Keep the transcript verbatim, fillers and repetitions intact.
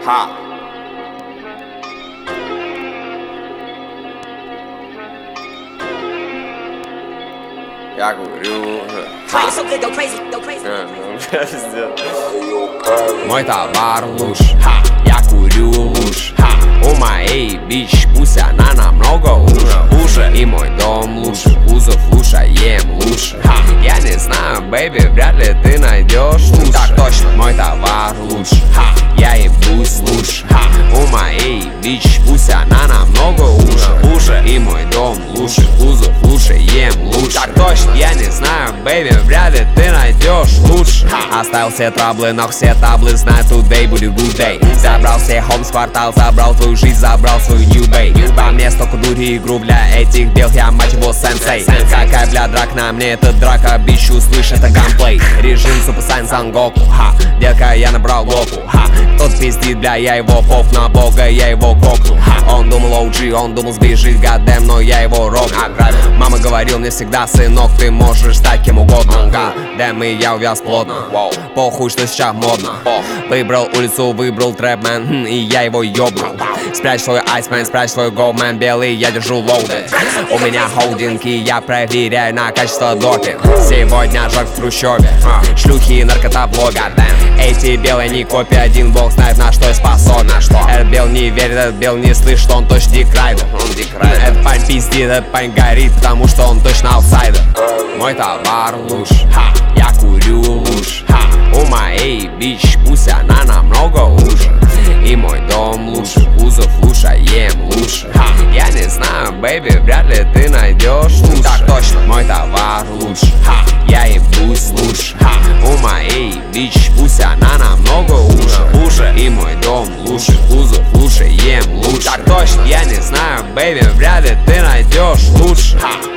Ха. Я говорю, ха. Мой товар луж, ха. Я курю луж, ха. У моей бич пусть она намного хуже. И мой дом лучше, кузов лучше, ем лучше, ха. Я не знаю, бэйби, вряд ли ты найдешь лучше. Так точно, мой товар лучше, ха. Я ебусь лучше, ха. У моей бич пусть она намного хуже, хуже. И мой дом лучше, кузов лучше, ем лучше. Так точно, я не знаю, бэйби, вряд ли ты найдешь лучше, ха. Оставил все траблы, но все таблы знают, today будет good day. Забрал все хом с квартал, забрал твою жизнь, забрал свою new bay. По мне столько дури, игру для этих дел, я мать его сенсей. Какая бля драк на мне, это драка, бичу, слышь, это ганплей. Режим Super Saiyan Son Goku, ха. Детка, я набрал локу, ха. Тот пиздит, бля, я его поп на бога, я его кокну, ха. Он думал о джи, он думал сбежит, гадэм, но я его рокну. Мама говорил мне всегда, сынок, ты можешь стать кем угодно, гадэм, и я увяз плотно. Похуй, что сейчас модно. Выбрал улицу, выбрал трэпмен, и я его ёбнул. Спрячь свой айсмен, спрячь свой голдмен, белый, я держу лоуды. У меня холдинг, и я проверяю на качество допинг. Сегодня жак в трущобе, шлюхи и наркота в лобби. Эти белые не копии, один бог знает на что я способен. Этот бел не верит, этот бел не слышит, что он точно дикрайдер. Этот парень пиздит, этот парень горит, потому что он точно аутсайдер. Мой товар луж, ха. Я курю луж, ха. У моей бич пусть она намного хуже. И мой дом лучше, кузов лучше, ем лучше, ха. Я не знаю, бэйби, вряд ли ты найдешь лучше. Так точно, мой товар лучше, ха. Я ебусь лучше, ха. У моей бич пусть она намного хуже, хуже. И мой дом лучше, кузов лучше, ем лучше. Так точно, я не знаю, бэйби, вряд ли ты найдешь лучше, ха.